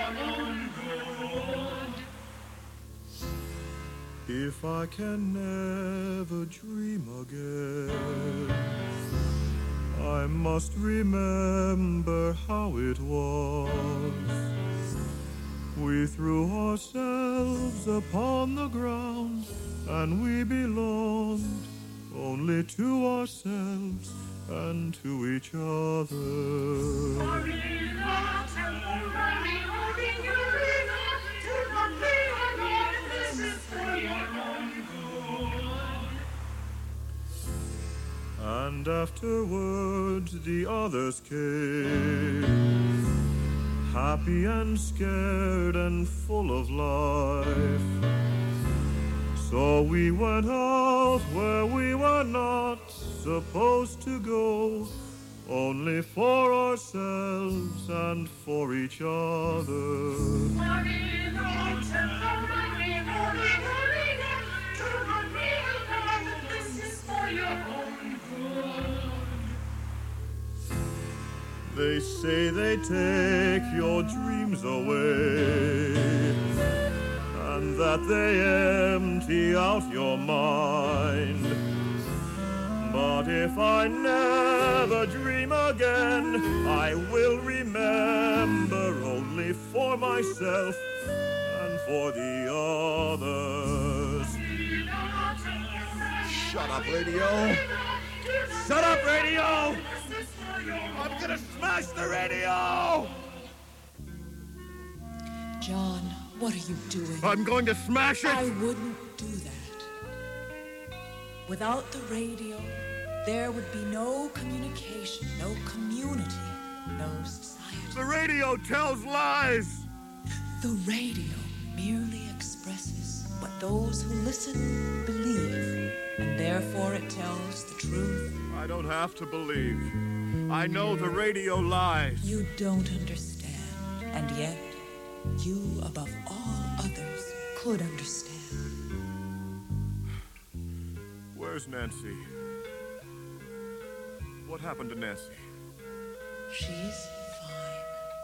If I can never dream again, I must remember how it was. We threw ourselves upon the ground, and we belonged only to ourselves and to each other. And afterwards the others came, happy and scared and full of life. So we went out where we were not supposed to go, only for ourselves and for each other. They say they take your dreams away, and that they empty out your mind. But if I never dream again, I will remember only for myself and for the others. Shut up, radio! Shut up, radio! I'm gonna smash the radio! John, what are you doing? I'm going to smash it! I wouldn't do that. Without the radio, there would be no communication, no community, no society. The radio tells lies! The radio merely expresses what those who listen believe, and therefore it tells the truth. I don't have to believe. I know the radio lies. You don't understand, and yet you, above all others, could understand. Where's Nancy? What happened to Nancy? She's fine.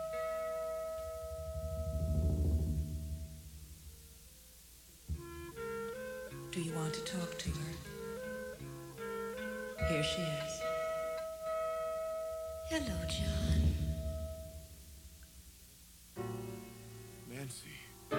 Do you want to talk to her? Here she is. Hello, John. Nancy.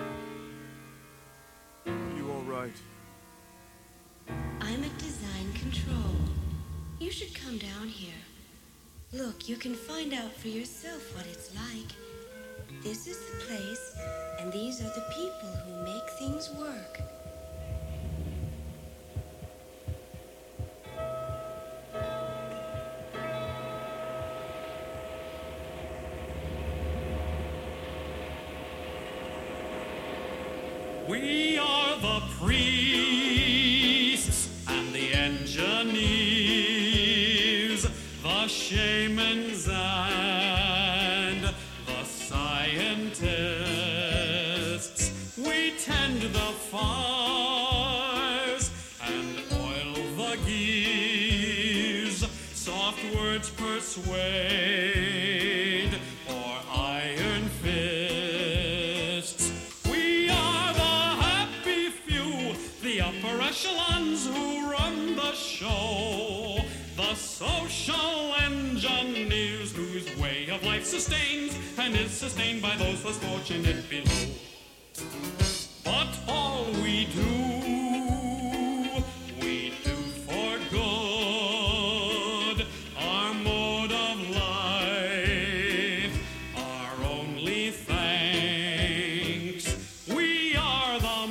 Are you all right? I'm at Design Control. You should come down here. Look, you can find out for yourself what it's like. This is the place, and these are the people who make things work. We are the priests and the engineers, the shamans and the scientists. We tend the fires and oil the gears. Soft words persuade or iron fists. We are the happy few, the upper echelons who run the show. The social engineers whose way of life sustains and is sustained by those less fortunate below. But all we do for good. Our mode of life, our only thanks. We are the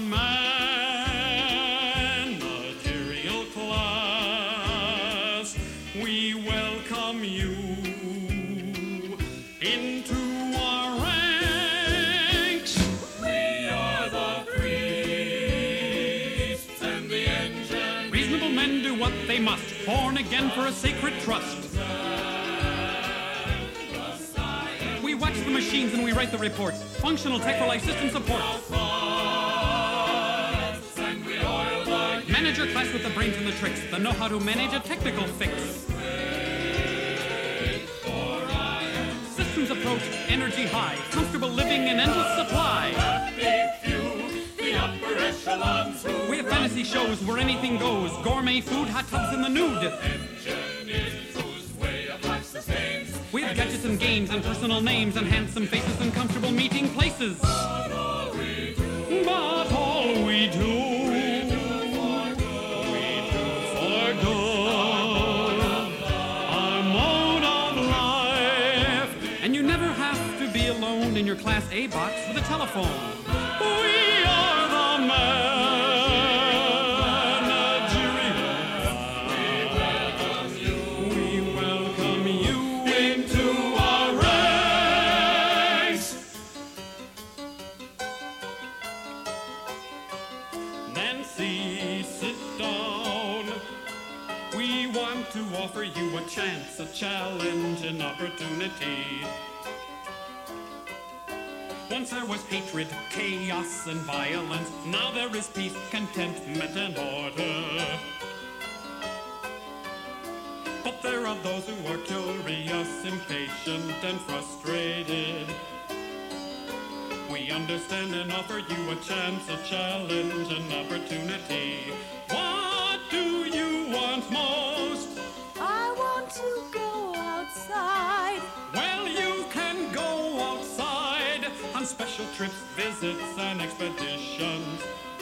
managerial class. We welcome you into our ranks. We are the priests and the engineers. Reasonable men do what they must, born again for a sacred trust. We watch the machines and we write the reports. Functional tech for life system support. Manager class with the brains and the tricks, the know how to manage a technical fix. Systems approach, energy high, comfortable living and endless fantasy shows where anything goes. Gourmet food, hot tubs in the nude. Engineers whose way of life sustains. With gadgets and games and personal names and handsome faces and comfortable meeting places. But all we do, But all we do, for good. Our mode of life. And you never have to be alone in your Class A box with a telephone. We are the managerial. We welcome you into our ranks. Nancy, sit down. We want to offer you a chance, a challenge, an opportunity. Once there was hatred, chaos, and violence. Now there is peace, contentment, and order. But there are those who are curious, impatient, and frustrated. We understand and offer you a chance, a challenge, an opportunity. What do you want most? I want to go outside. Well, you can go outside on special trips, visits, and expeditions.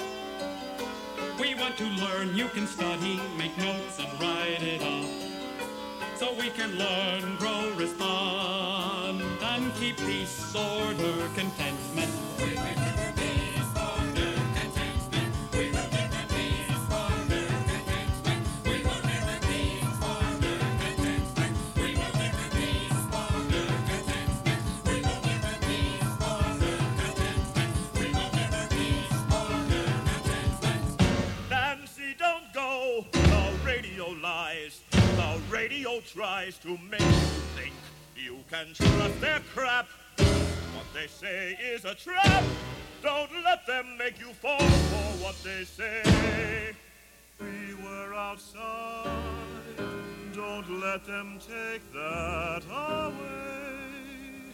We want to learn, you can study, make notes, and write it up. So we can learn, grow, respond, and keep peace, order, contentment. Nancy, don't go. The radio lies. The radio tries to make you think you can trust their crap. What they say is a trap. Don't let them make you fall for what they say. We were outside. Don't let them take that away.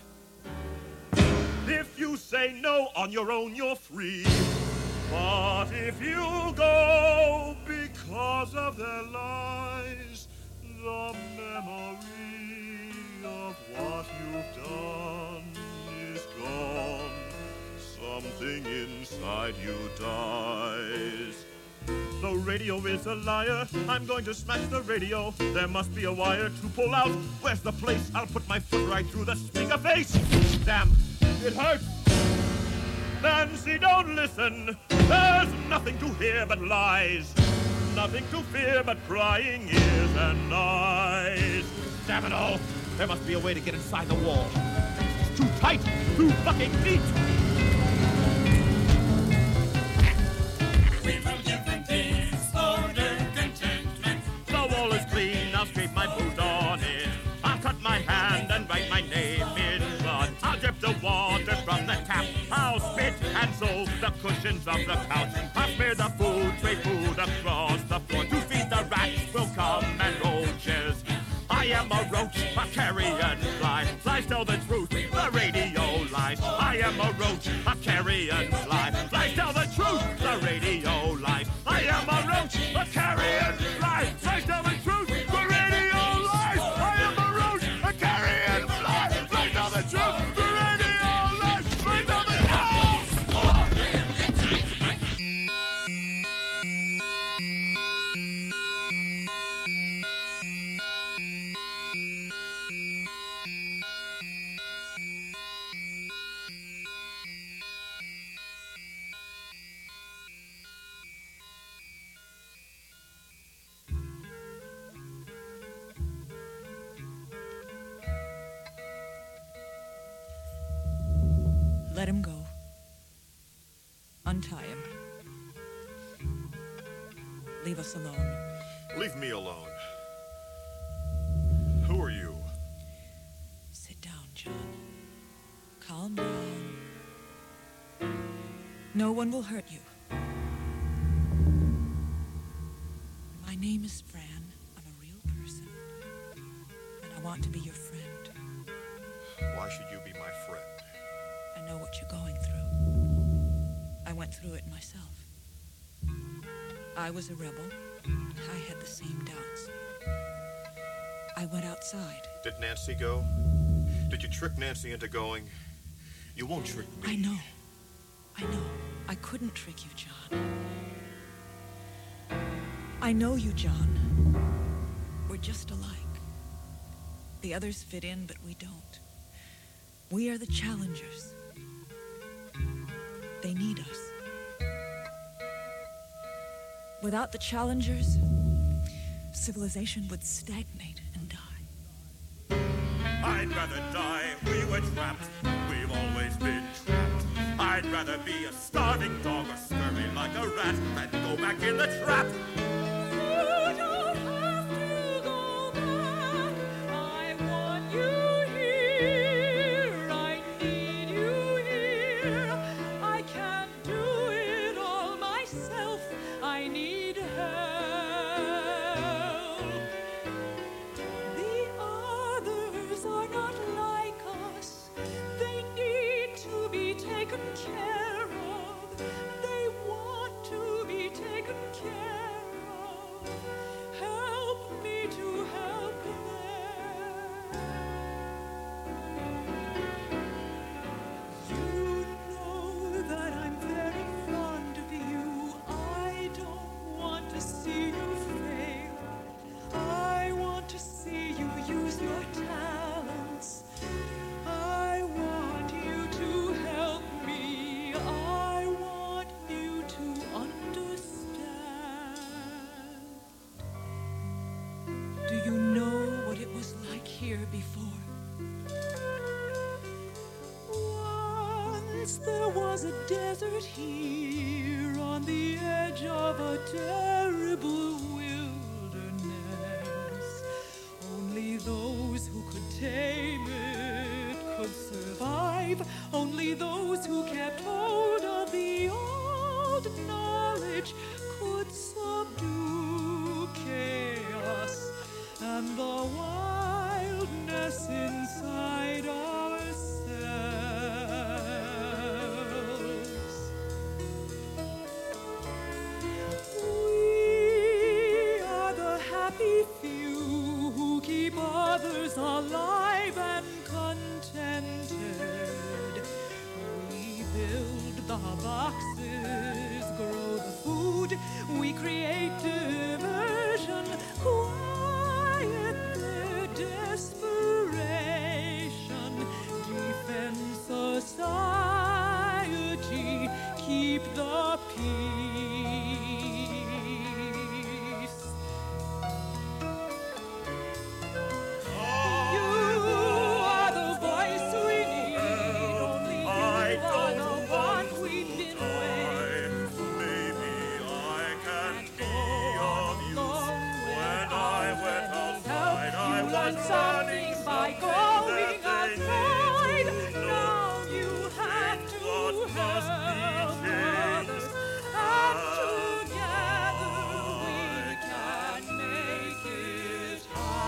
If you say no on your own, you're free. But if you go because of their lies, the memory of what you've done is gone. Something inside you dies. The radio is a liar. I'm going to smash the radio. There must be a wire to pull out. Where's the place? I'll put my foot right through the speaker face. Damn, it hurts. Nancy, don't listen. There's nothing to hear but lies. Nothing to fear but prying ears and eyes. Damn it all. There must be a way to get inside the wall. It's too tight, too fucking neat. We will give them peace, order, contentment. The wall is clean, I'll scrape my boot on it. I'll cut my hand and write my name in blood. I'll drip the water from the tap. I'll spit and soak the cushions of the couch. I'll smear the food, spray food across the floor. To feed the rats will come and roaches. I am a roach, a carrion fly. Flies tell the truth, the radio lies. I am a roach, a carrion fly. Flies tell the truth, the radio lies. I am a roach, a carrion fly. Flies tell the truth, the radio lies. I am a roach, a carrion fly. Flies tell the truth, the radio lies. Flies tell the truth. Let him go. Untie him. Leave us alone. Leave me alone. Who are you? Sit down, John. Calm down. No one will hurt you. My name is Fran. I'm a real person. And I want to be your friend. Why should you be my friend? I know what you're going through. I went through it myself. I was a rebel. I had the same doubts. I went outside. Did Nancy go? Did you trick Nancy into going? You won't trick me. I know. I couldn't trick you, John. I know you, John. We're just alike. The others fit in, but we don't. We are the challengers. They need us. Without the challengers, civilization would stagnate and die. I'd rather die. We were trapped. We've always been trapped. I'd rather be a starving dog or scurry like a rat than go back in the trap. You don't have to go back. I want you here. I need you here. I can't do it all myself. I need help. The others are not like us. They need to be taken care of. They want to be taken care of. Help me to help them. You know that I'm very fond of you. I don't want to see you fail. I want to see you use your talents. I want you to help me. I want you to understand. Do you know what it was like here before? Once there was a desert here on the edge of a terrible wilderness. Only those who could tame it could survive. Only those who kept hold of the old knowledge could subdue chaos and the wildness inside ourselves. We are the happy few who keep others alive and contented. We build the boxes, grow the food, we create diversion, quiet their desperation, defend society, keep the peace. You are the voice we need, only you I are the don't one want we've to been die. waiting. Maybe I can be of use. Long When I went outside, I you was learned learning something by something going that they outside. need to know. Now you have Things to that must be help changed. others, and together we can make it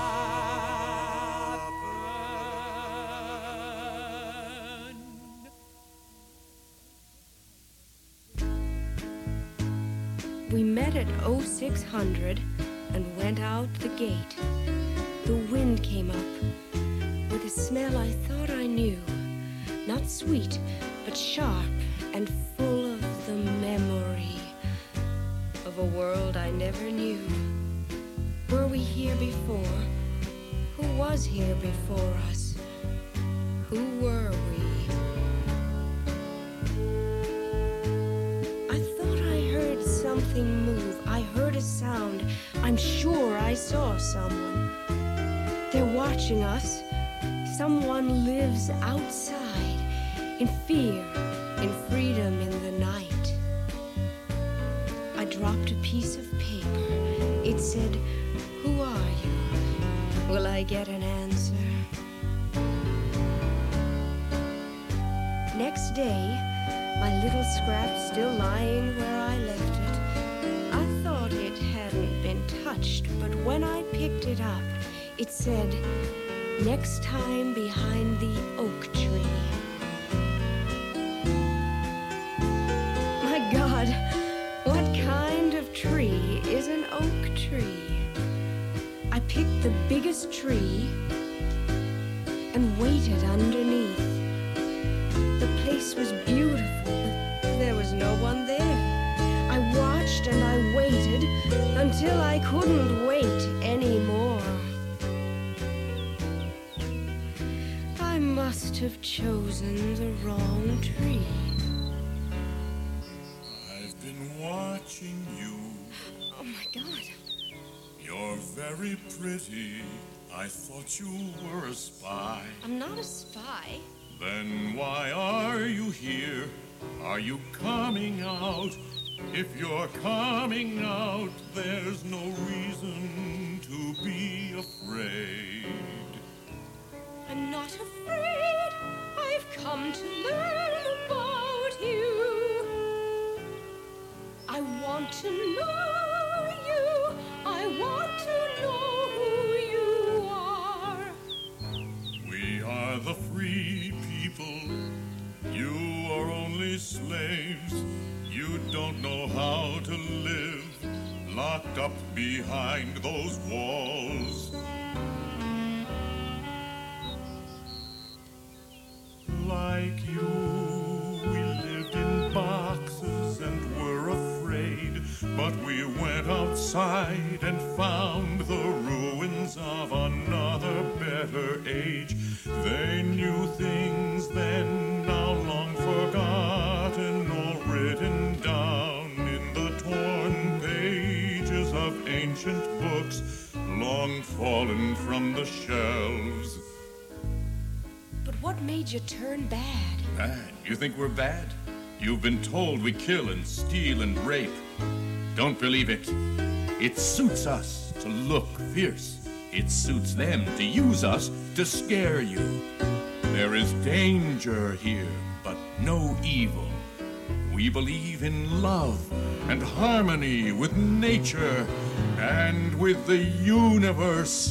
happen. We met at 0600 and went out the gate. The wind came up with a smell I thought I knew. Not sweet, but sharp and full of the memory of a world I never knew. Were we here before? Who was here before us? Who were we? I thought I heard something move. I heard a sound. I'm sure I saw someone. They're watching us. Someone lives outside, in fear, in freedom in the night. I dropped a piece of paper. It said, "Who are you? Will I get an answer?" Next day, my little scrap still lying where I left it. I thought it hadn't been touched, but when I picked it up, it said, "Next time behind the oak tree." My God, what kind of tree picked the biggest tree and waited underneath. The place was beautiful, but there was no one there. I watched and I waited until I couldn't wait anymore. I must have chosen the wrong tree. I've been watching you. Oh my God. You're very pretty. I thought you were a spy. I'm not a spy. Then why are you here? Are you coming out? If you're coming out, there's no reason to be afraid. I'm not afraid. I've come to learn about you. I want to know you. I want to know who you are. We are the free people. You are only slaves. You don't know how to live, locked up behind those walls. Like you, we lived in boxes and were afraid, but we went outside and found the ruins of another better age. They knew things then, now long forgotten or written down in the torn pages of ancient books, long fallen from the shelves. But what made you turn bad? Bad? You think we're bad? You've been told we kill and steal and rape. Don't believe it. It suits us to look fierce. It suits them to use us to scare you. There is danger here, but no evil. We believe in love and harmony with nature and with the universe.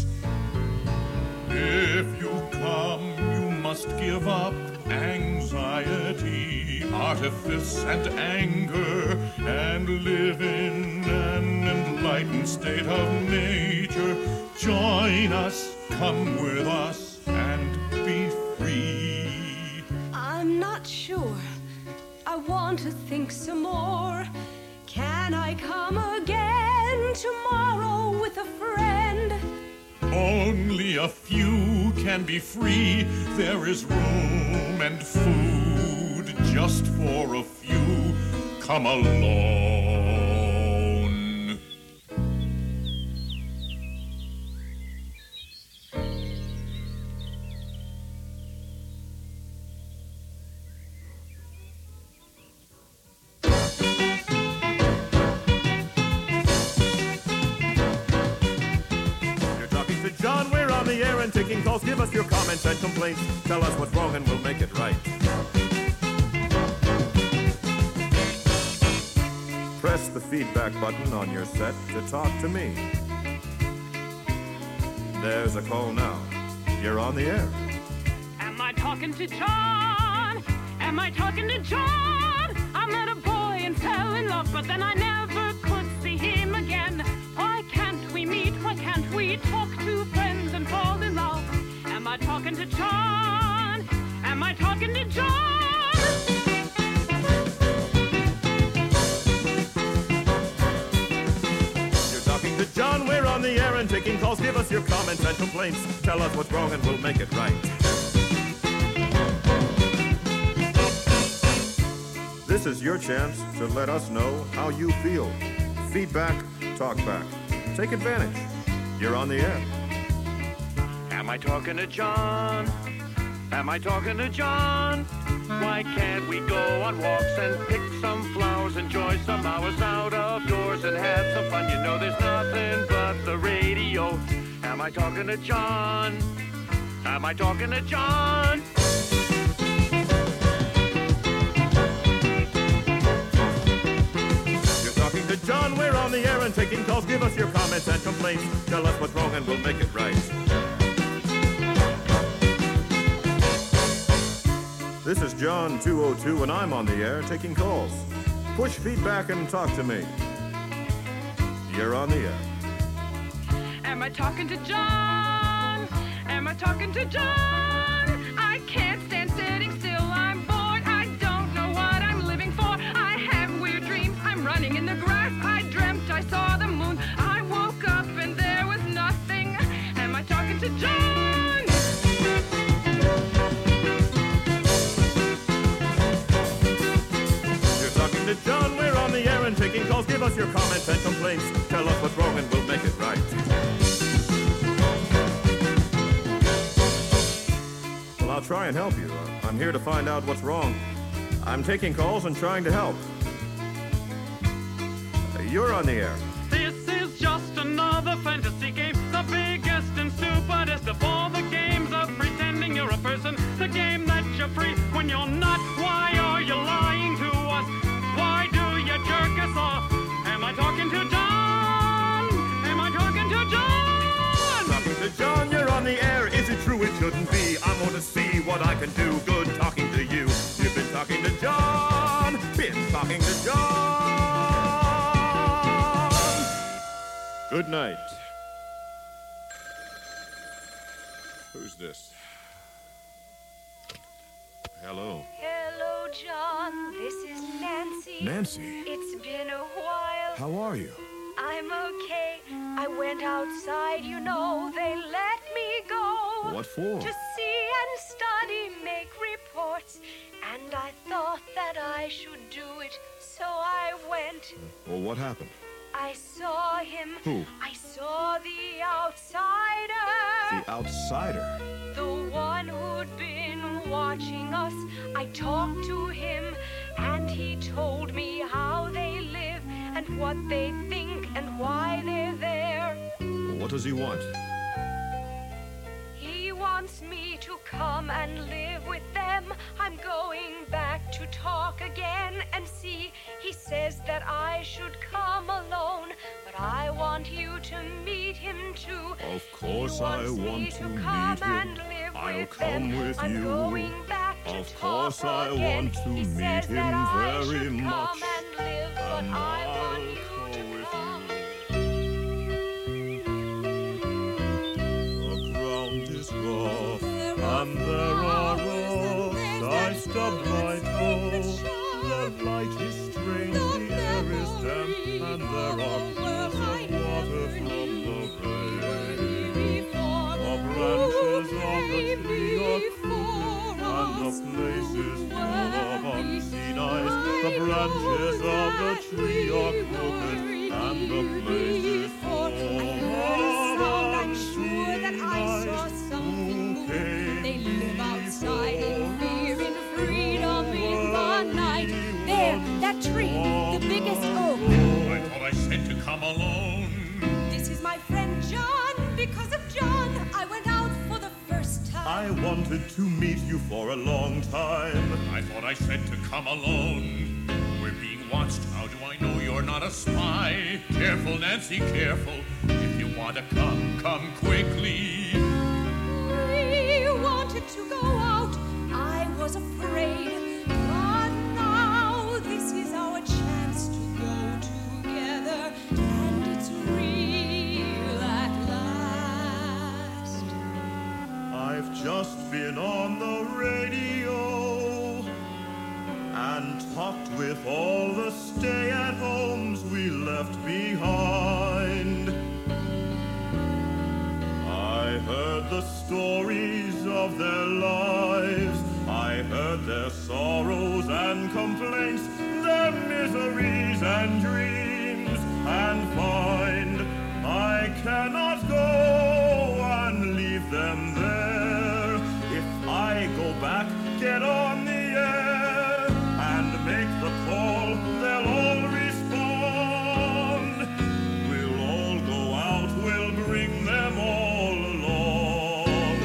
If you come, you must give up anxiety, artifice, and anger, and live in an enlightened state of nature. Join us, come with us, and be free. I'm not sure. I want to think some more. Can I come again tomorrow with a friend? Only a few can be free. There is room and food just for a few. Come along. John, we're on the air and taking calls. Give us your comments and complaints. Tell us what's wrong and we'll make it right. Press the feedback button on your set to talk to me. There's a call now. You're on the air. Am I talking to John? Am I talking to John? I met a boy and fell in love, but then I never could see him again. Why can't we meet? Why can't we talk to friends and fall in love? Am I talking to John? Am I talking to John? You're talking to John. We're on the air and taking calls. Give us your comments and complaints. Tell us what's wrong and we'll make it right. This is your chance to let us know how you feel. Feedback, talk back. Take advantage. You're on the air. Am I talking to John? Am I talking to John? Why can't we go on walks and pick some flowers, enjoy some hours out of doors and have some fun? You know there's nothing but the radio. Am I talking to John? Am I talking to John? John, we're on the air and taking calls. Give us your comments and complaints. Tell us what's wrong and we'll make it right. This is John 202 and I'm on the air taking calls. Push feedback and talk to me. You're on the air. Am I talking to John? Am I talking to John? I can't stand sitting still. I'm bored. I don't know what I'm living for. I have weird dreams. I'm running in the grass. I dreamt I saw the moon. I woke up and there was nothing. Am I talking to John? You're talking to John. We're on the air and taking calls. Give us your comments and complaints. Tell us what's wrong and we'll make it right. Well, I'll try and help you. I'm here to find out what's wrong. I'm taking calls and trying to help. You're on the air. This is just another fantasy game, the biggest and stupidest of all the games of pretending you're a person. The game that you're free when you're not. Why are you lying to us? Why do you jerk us off? Am I talking to John? Am I talking to John? Talking to John, you're on the air. Is it true? It shouldn't be. I'm going to see what I can do. Good talking to you. You've been talking to John. Been talking to John. Good night. Who's this? Hello. Hello, John. This is Nancy. Nancy? It's been a while. How are you? I'm okay. I went outside, you know. They let me go. What for? To see and study, make reports. And I thought that I should do it, so I went. Well, what happened? I saw him. Who? I saw the outsider. The outsider? The one who'd been watching us. I talked to him, and he told me how they live and what they think and why they're there. What does he want? He wants me to come and live with them. I'm going back to talk again and see. He says that I should come alone, but I want you to meet him too. Of course I want to meet come him. and live I'll with come them. with I'm you. going back to Of talk course I again. want to He meet says him that I very should much. Come and live, but And I I'll want you go to with come. The ground is rough, and there are rocks. I stubbed my toe. The light is strange, the air is damp, and there are pools of water from the rain. The branches of the tree are crooked, and the place is full of unseen eyes. The branches of the tree are crooked, and the place is full of unseen eyes. Who came They live outside in fear and freedom in the night. There, that tree, the biggest oak. I thought I said to come alone. This is my friend John. Because of John, I went out for the first time. I wanted to meet you for a long time. I thought I said to come alone. We're being watched. How do I know you're not a spy? Careful, Nancy, careful. If you want to come, come quickly. We wanted to go out. I was afraid. But now this is our chance to go together. And it's real at last. I've just been on the radio and talked with all the stay-at-homes we left behind. I heard the stories of their lives. I heard their sorrows and complaints, their miseries and dreams, and find I cannot go and leave them there. If I go back, get on the air, and make the call, they'll all respond. We'll all go out, we'll bring them all along.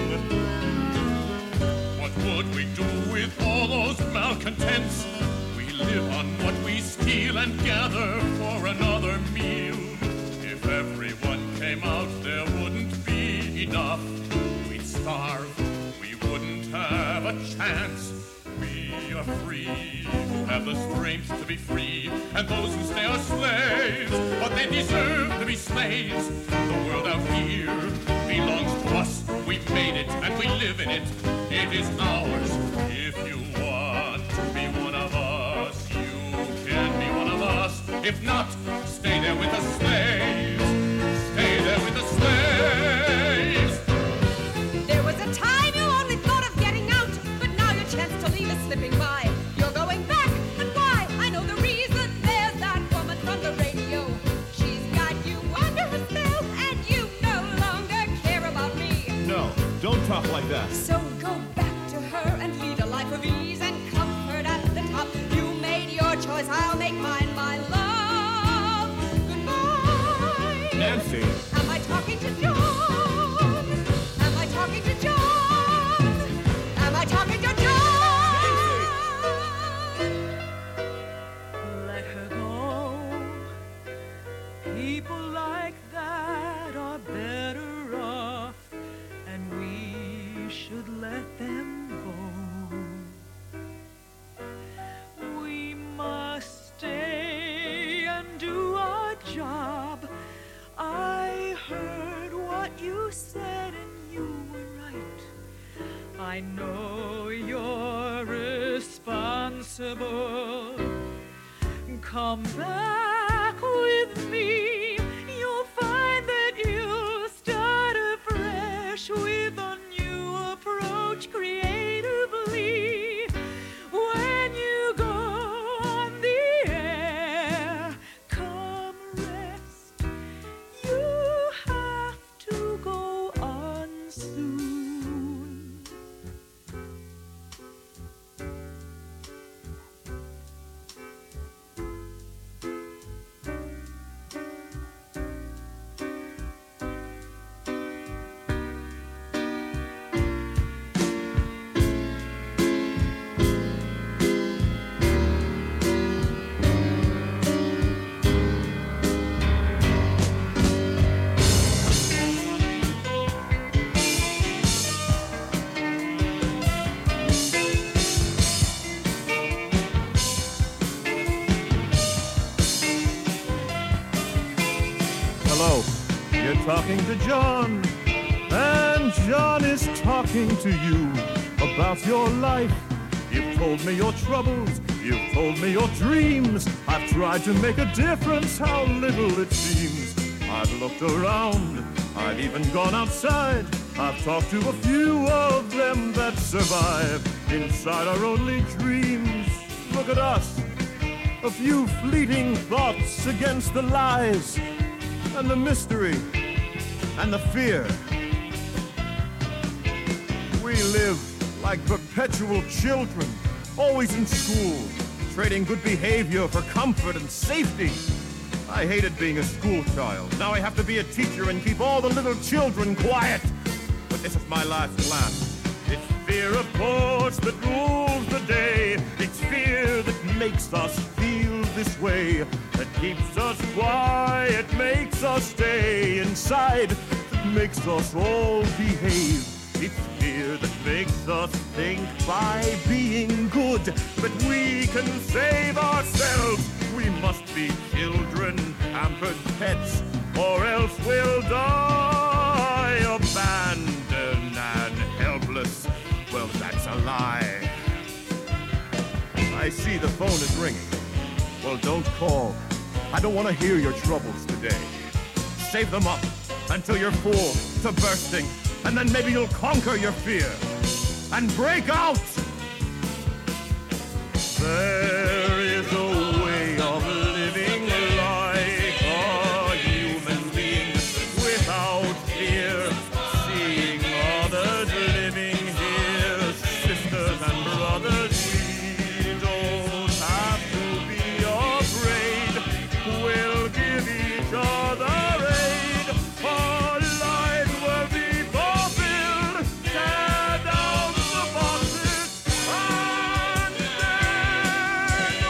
What would we do with all those malcontents? We live on what we steal and gather for another meal. If everyone came out, there wouldn't be enough. We'd starve, we wouldn't have a chance. We are free have the strength to be free, and those who stay are slaves, but they deserve to be slaves. The world out here belongs to us. We made it and we live in it. It is ours. If you want to be one of us, you can be one of us. If not, stay there with the slaves. Stay there with the slaves. There was a time you only thought of getting out, but now your chance to leave is slipping by. You're going back, and why? I know the reason. There's that woman from the radio. She's got you under her spell, and you no longer care about me. No, don't talk like that. So go back to her and lead a life of ease and comfort at the top. You made your choice, I'll make mine, my love. Goodbye. Nancy. Am I talking to John? Am I talking to John? Am I talking to John? Let her go. People like that are better off, and we should let them go. We must stay and do our job. I heard what you said and you were right. I know you're responsible. Come back with me. You'll find that you'll start afresh with a new approach creatively. When you go on the air, come rest. You have to go on soon. Hello, you're talking to John, and John is talking to you about your life. You've told me your troubles, you've told me your dreams. I've tried to make a difference, how little it seems. I've looked around, I've even gone outside. I've talked to a few of them that survive inside our only dreams. Look at us, a few fleeting thoughts against the lies and the mystery and the fear. We live like perpetual children, always in school, trading good behavior for comfort and safety. I hated being a school child. Now I have to be a teacher and keep all the little children quiet. But this is my last class. It's fear, of course, that rules the day. It's fear that makes us feel this way, that keeps us quiet, makes us stay inside, that makes us all behave. It's fear that makes us think by being good that we can save ourselves. We must be children, pampered pets, or else we'll die abandoned and helpless. Well, that's a lie. I see the phone is ringing. Well, don't call. I don't want to hear your troubles today. Save them up until you're full to bursting, and then maybe you'll conquer your fear and break out. There is a way of living like a human being without fear. Seeing others living here, sisters and brothers, we don't have to be afraid. We'll give each other aid. Our lives will be fulfilled. Tear down the boxes and then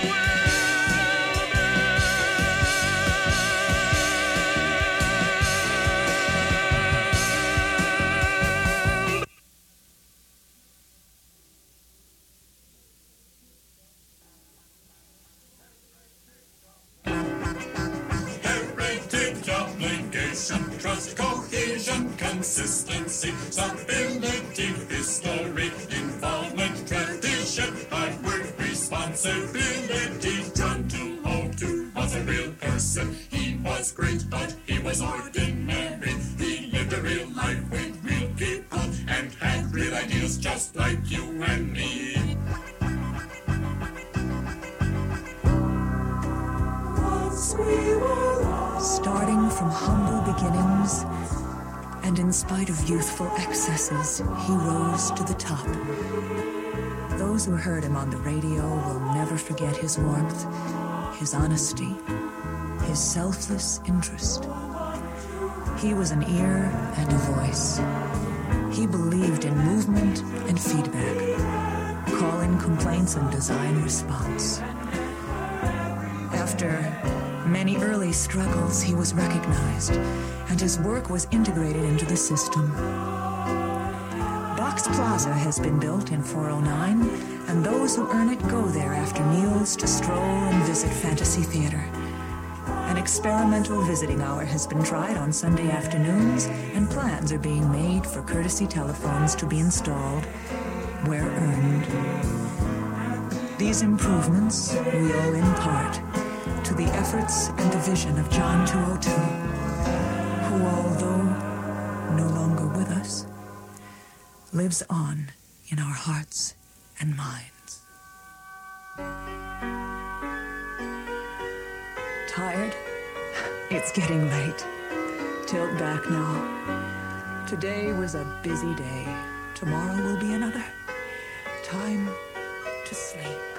vision, trust, cohesion, consistency, stability, history, involvement, tradition, hard work, responsibility. John 202 was a real person. He was great, but he was ordinary. He lived a real life with real people and had real ideas just like you and me. Starting from humble beginnings, and in spite of youthful excesses, he rose to the top. Those who heard him on the radio will never forget his warmth, his honesty, his selfless interest. He was an ear and a voice. He believed in movement and feedback, calling complaints and design response. After many early struggles, he was recognized, and his work was integrated into the system. Box Plaza has been built in 409, and those who earn it go there after meals to stroll and visit Fantasy Theater. An experimental visiting hour has been tried on Sunday afternoons, and plans are being made for courtesy telephones to be installed where earned. These improvements we owe in part to the efforts and the vision of John 202, who, although no longer with us, lives on in our hearts and minds. Tired? It's getting late. Tilt back now. Today was a busy day. Tomorrow will be another. Time to sleep.